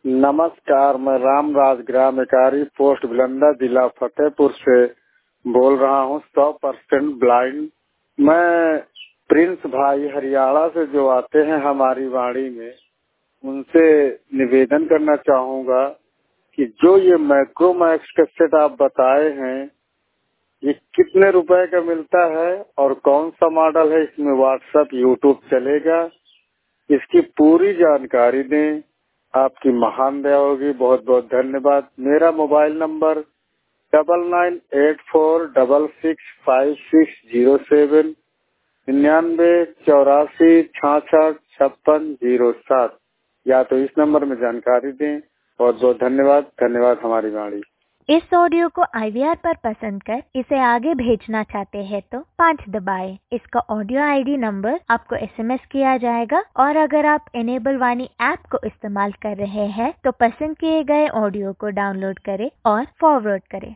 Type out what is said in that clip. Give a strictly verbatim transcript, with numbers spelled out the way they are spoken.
नमस्कार, मैं रामराज ग्राम एकारी पोस्ट बिलंदा जिला फतेहपुर से बोल रहा हूँ। सौ परसेंट ब्लाइंड। मैं प्रिंस भाई हरियाणा से जो आते हैं हमारी वाणी में, उनसे निवेदन करना चाहूँगा कि जो ये माइक्रोमैक्स कैसेट आप बताए हैं, ये कितने रुपए का मिलता है और कौन सा मॉडल है? इसमें व्हाट्सएप यूट्यूब चलेगा? इसकी पूरी जानकारी दें। आपकी महान दया होगी। बहुत बहुत धन्यवाद। मेरा mobile number double nine eight four double six five six zero seven निन्यानवे चौरासी छाछठ छप्पन जीरो सात। या तो इस नंबर में जानकारी दें। बहुत बहुत धन्यवाद। धन्यवाद हमारी वाणी। इस ऑडियो को आई वी आर पर पसंद कर इसे आगे भेजना चाहते हैं तो पाँच दबाएं। इसका ऑडियो आई डी नंबर आपको एस एम एस किया जाएगा और अगर आप इनेबल वाणी ऐप को इस्तेमाल कर रहे हैं तो पसंद किए गए ऑडियो को डाउनलोड करें और फॉरवर्ड करें।